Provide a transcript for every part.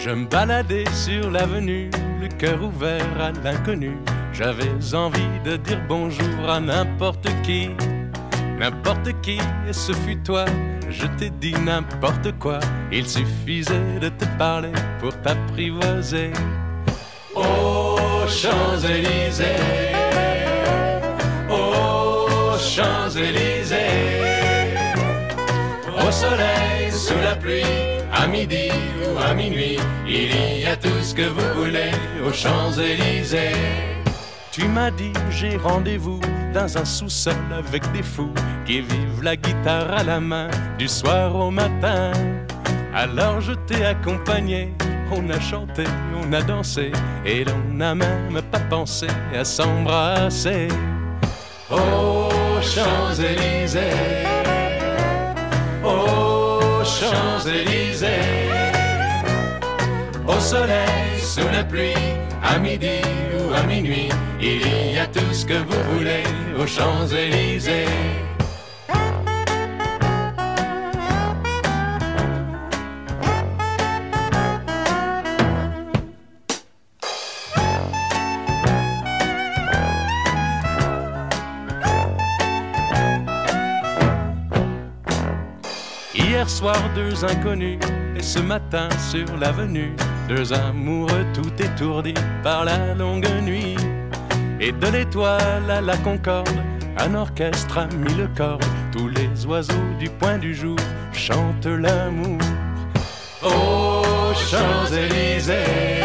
Je me baladais sur l'avenue, le cœur ouvert à l'inconnu. J'avais envie de dire bonjour à n'importe qui, et ce fut toi. Je t'ai dit n'importe quoi, il suffisait de te parler pour t'apprivoiser. Aux Champs-Élysées, aux Champs-Élysées, au soleil, sous la pluie, à midi ou à minuit, il y a tout ce que vous voulez aux Champs-Élysées. Tu m'as dit j'ai rendez-vous dans un sous-sol avec des fous qui vivent la guitare à la main du soir au matin. Alors je t'ai accompagné, on a chanté, on a dansé et l'on n'a même pas pensé à s'embrasser. Aux Champs-Élysées, aux Champs-Élysées, au soleil, sous la pluie, à midi ou à minuit, il y a tout ce que vous voulez aux Champs-Élysées. Hier soir, deux inconnus, et ce matin sur l'avenue, deux amoureux tout étourdis par la longue nuit. Et de l'étoile à la Concorde, un orchestre a mis le corps. Tous les oiseaux du point du jour chantent l'amour. Aux Champs-Élysées,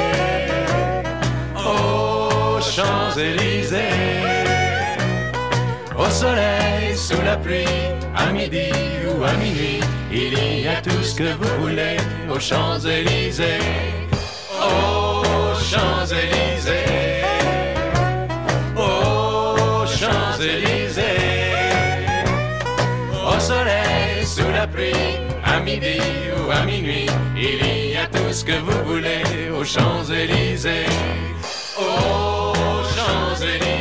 aux Champs-Élysées, au soleil, sous la pluie, à midi ou à minuit, il y a tout ce que vous voulez aux Champs-Élysées. Aux Champs-Élysées, aux Champs-Élysées, au soleil, sous la pluie, à midi ou à minuit, il y a tout ce que vous voulez aux Champs-Élysées. Aux Champs-Élysées.